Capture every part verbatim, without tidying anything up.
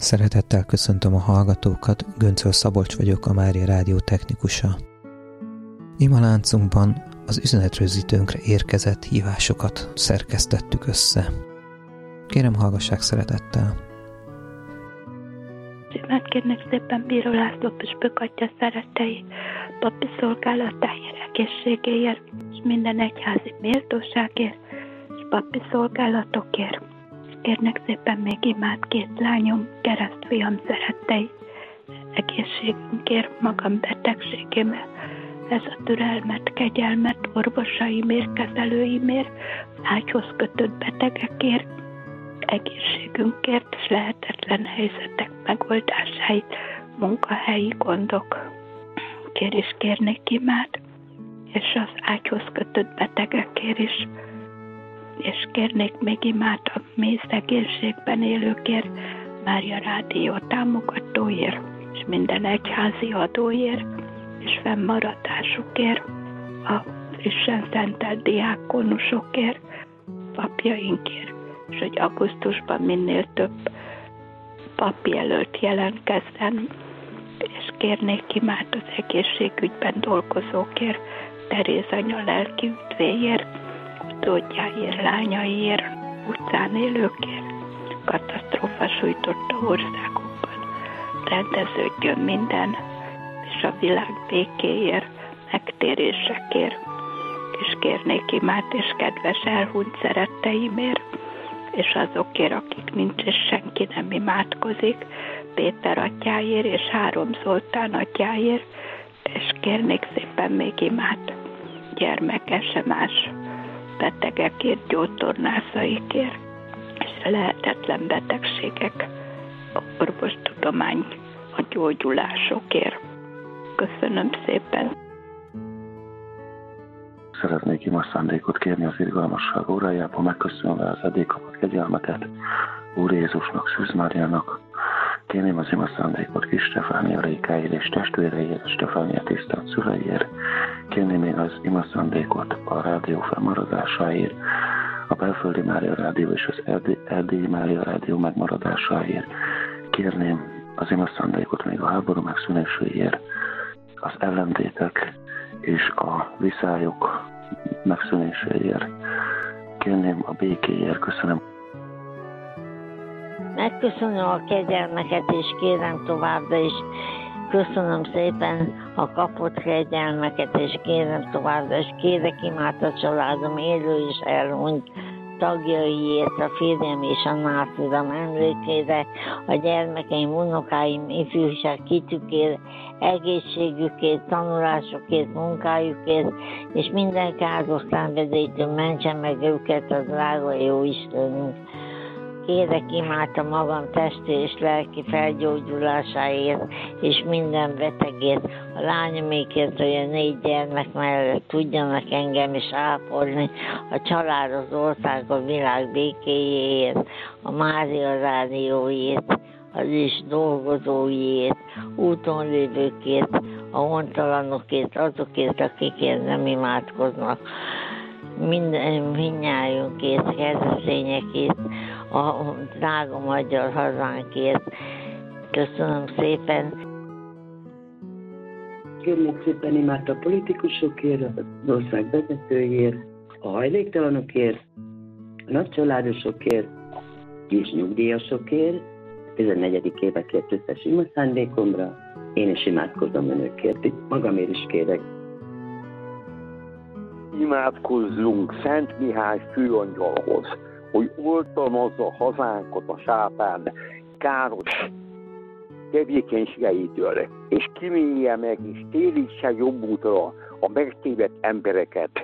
Szeretettel köszöntöm a hallgatókat, Göncöl Szabolcs vagyok, a Mária Rádió technikusa. Ima láncunkban az üzenetrögzítőnkre érkezett hívásokat szerkesztettük össze. Kérem, hallgassák szeretettel! Szívát kérnek szépen Bíró László püspök atya szerettei, papi szolgálatáért, egészségéért, és minden egyházi méltóságért, és papi szolgálatokért. Kérnek szépen még imát két lányom, keresztfiam szerettei, egészségünkért, magam betegségemért, ez a türelmet, kegyelmet, orvosaimért, kezelőimért, ágyhoz kötött betegekért, egészségünkért és lehetetlen helyzetek megoldásáit, munkahelyi gondok. Kér is kérnék imát, és az ágyhoz kötött betegekért is, és kérnék még imát a mély szegénységben élőkért, Mária Rádió támogatóért, és minden egyházi adóért, és fennmaradásukért, a frissen szentelt diákonusokért, papjainkért, és hogy augusztusban minél több papjelölt jelentkezzen, és kérnék imát az egészségügyben dolgozókért, Teréz anya lelki üdvéért, utódjáért, lányaiért, utcán élőkért, katasztrófa sújtotta országokban. Rendeződjön minden, és a világ békéért, megtérésekért, és kérnék imát és kedves elhunyt szeretteimért, és azokért, akik nincs, és senki nem imádkozik, Péter atyáért és három Zoltán atyáért, és kérnék szépen még imát gyermekes, más betegekért, gyógytornászaikért, és a lehetetlen betegségek, a orvostudomány, a gyógyulásokért. Köszönöm szépen! Szeretnék ima szándékot kérni az irgalmasság órájában, megköszönve az eddig kapott kegyelmeket Úr Jézusnak, Szűz Máriának. Kérném az ima szándékot Kis Stefánia Rékáért és testvéreiért, Stefánia tisztelt szüleiért. Kérném még az ima szándékot a rádió fennmaradásáért, a belföldi Mária Rádió és az erdélyi Mária Rádió megmaradásáért. Kérném az ima szándékot még a háború megszűnéséért, az ellentétek és a viszályok megszűnéséért. Kérném a békéért. Köszönöm. Megköszönöm a kegyelmeket, és kérem továbbra is. Köszönöm szépen a kapott kegyelmeket, és kérem továbbra is. Kérek imát a családom élő és elhunyt tagjaiért, a férjem és a nászidam emlékére, a gyermekeim, unokáim, ifjúság kitükért, egészségükért, tanulásukért, munkájukért, és minden káros szenvedélytől mentse meg őket a drága jó Istenünk. Kérek imát a magam testi és lelki felgyógyulásáért, és minden betegért, a lányomékért, hogy a négy gyermek mellett tudjanak engem is ápolni, a család, az ország, a világ békéjéért, a Mária Rádióért, az is dolgozóiért, úton lévőkért, a hontalanokért, azokért, akikért nem imádkoznak, minden mindnyájunkért, keresztényekért, a drága magyar hazánkért. Köszönöm szépen. Kérnék szépen imát a politikusokért, az ország vezetőjért, a hajléktalanokért, a nagycsaládosokért, kis nyugdíjasokért, tizennegyedik évekért összes ima szándékomra. Én is imádkozom önökért, itt magamért is kérek. Imádkozzunk Szent Mihály főangyalhoz, hogy oltalmazza hazánkat a sátán káros tevékenységeitől, és kimélje meg, és térítse jobb útra a megtévedt embereket.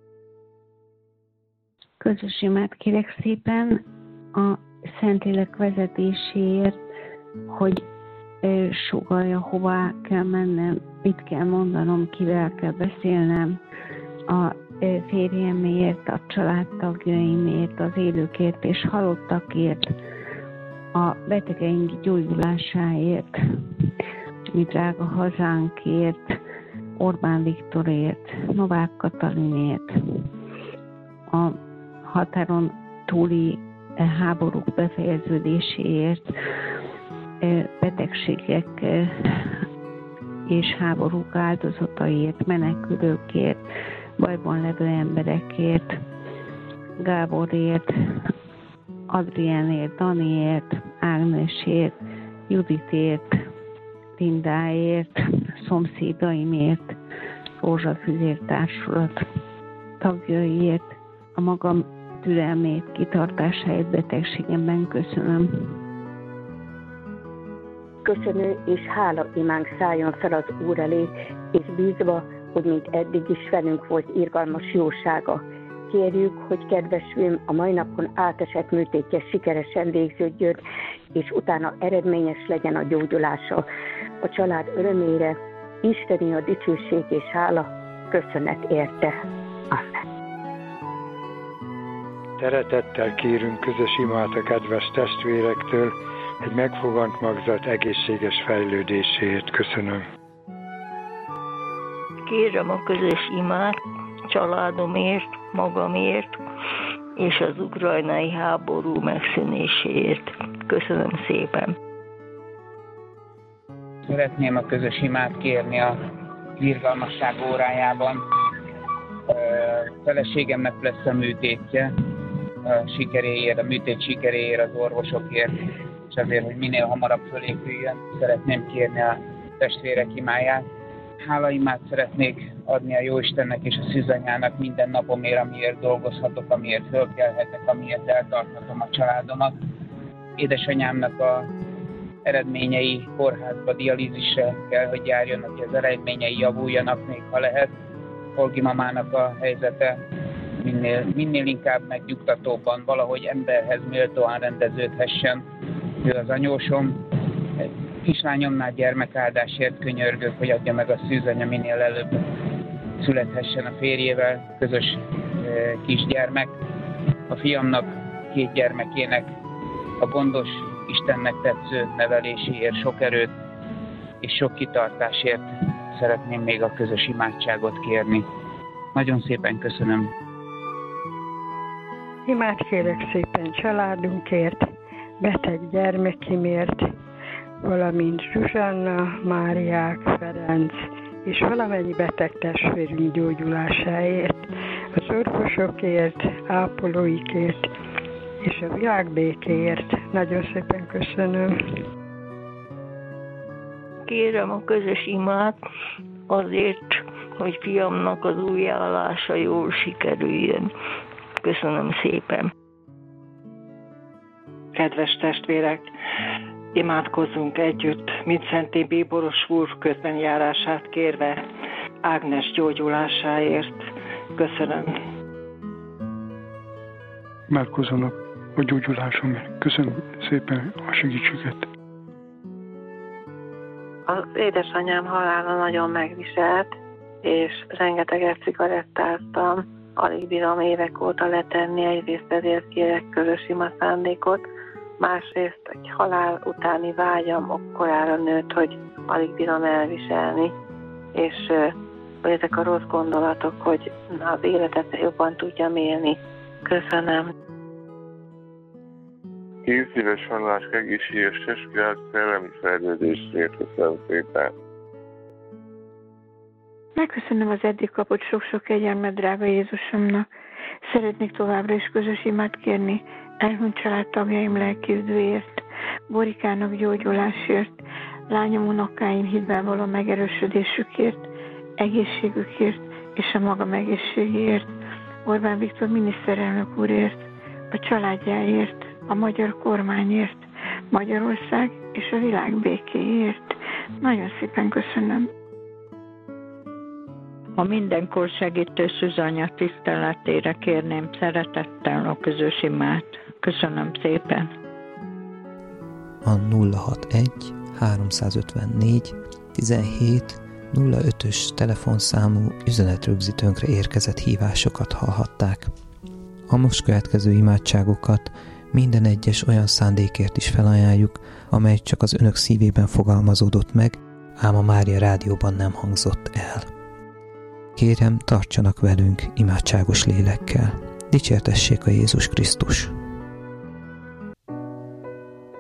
Közös imát kérek szépen a Szentlélek vezetéséért, hogy sugallja, hová kell mennem, mit kell mondanom, kivel kell beszélnem, a férjemért, a családtagjaimért, az élőkért és halottakért, a betegeink gyógyulásáért, mi drága hazánkért, Orbán Viktorért, Novák Katalinért, a határon túli háborúk befejeződéséért, betegségek és háborúk áldozataiért, menekülőkért, bajban levő emberekért, Gáborért, Adriánért, Daniért, Ágnesért, Juditért, Lindáért, szomszédaimért, Rózsafüzér Társulat tagjaiért, a magam türelmét, kitartásáért betegségemben köszönöm. Köszönő és hála imánk szálljon fel az Úr elé, és bízva, hogy mint eddig is velünk volt irgalmas jósága. Kérjük, hogy kedves főm a mai napon átesett műtétje sikeresen végződjön, és utána eredményes legyen a gyógyulása. A család örömére Isteni a dicsőség és hála, köszönet érte. Amen. Szeretettel kérünk közös imát a kedves testvérektől, egy megfogant magzat egészséges fejlődéséért. Köszönöm. Kérem a közös imát családomért, magamért és az ukrajnai háború megszűnéséért. Köszönöm szépen. Szeretném a közös imát kérni a irgalmasság órájában. A feleségemnek lesz a műtétje, a sikeréért, a műtét sikeréért, az orvosokért, és azért, hogy minél hamarabb fölépüljön, szeretném kérni a testvérek imáját. Hálaimát szeretnék adni a Jóistennek és a szűzanyának minden napomért, amiért dolgozhatok, amiért fölkelhetek, amiért eltarthatom a családomat. Édesanyámnak a eredményei kórházba, dialízisre kell, hogy járjanak, hogy az eredményei javuljanak, még ha lehet. Olgi mamának a helyzete minél, minél inkább megnyugtatóban, valahogy emberhez méltóan rendeződhessen. Ő az anyósom. Kislányomnál gyermekáldásért könyörgök, hogy adja meg a szűzanya minél előbb születhessen a férjével, közös e, kisgyermek. A fiamnak, két gyermekének a gondos, Istennek tetsző neveléséért sok erőt és sok kitartásért szeretném még a közös imádságot kérni. Nagyon szépen köszönöm. Imát kérek szépen családunkért, beteg gyermekimért, valamint Zsuzsanna, Máriák, Ferenc és valamennyi beteg testvérünk gyógyulásáért, az orvosokért, ápolóikért és a világbékéért. Nagyon szépen köszönöm. Kérem a közös imát azért, hogy fiamnak az újjáállása jól sikerüljön. Köszönöm szépen. Kedves testvérek, imádkozzunk együtt, Mindszenty Bíboros úr közbenjárását kérve, Ágnes gyógyulásáért. Köszönöm. Imádkozzanak a gyógyulásomért. Köszönöm szépen a segítséget. Az édesanyám halála nagyon megviselt, és rengeteget cigarettáztam. Alig bírom évek óta letenni, egyrészt ezért kérek közös ima szándékot, másrészt egy halál utáni vágyam okkorára nőtt, hogy alig bírom elviselni, és hogy ezek a rossz gondolatok, hogy az életet jobban tudjam élni. Köszönöm. Két éves hallás egészséges testület szellemi fejlődésért, köszönöm szépen. Megköszönöm az eddig kapott sok-sok kegyelmet, drága Jézusomnak. Szeretnék továbbra is közös imát kérni elhunyt családtagjaim lelkiüdvéért, Borikának gyógyulásért, lányom unokáim hitben való megerősödésükért, egészségükért és a magam egészségéért, Orbán Viktor miniszterelnök úrért, a családjáért, a magyar kormányért, Magyarország és a világ békéért. Nagyon szépen köszönöm. A mindenkor segítő szűzanya tiszteletére kérném szeretettel a közös imát. Köszönöm szépen. A nulla hatvanegy háromszázötvennégy tizenhét nulla ötös telefonszámú üzenetrögzítőnkre érkezett hívásokat hallhatták. A most következő imádságokat minden egyes olyan szándékért is felajánljuk, amely csak az önök szívében fogalmazódott meg, ám a Mária Rádióban nem hangzott el. Kérem, tartsanak velünk imádságos lélekkel. Dicsértessék a Jézus Krisztus!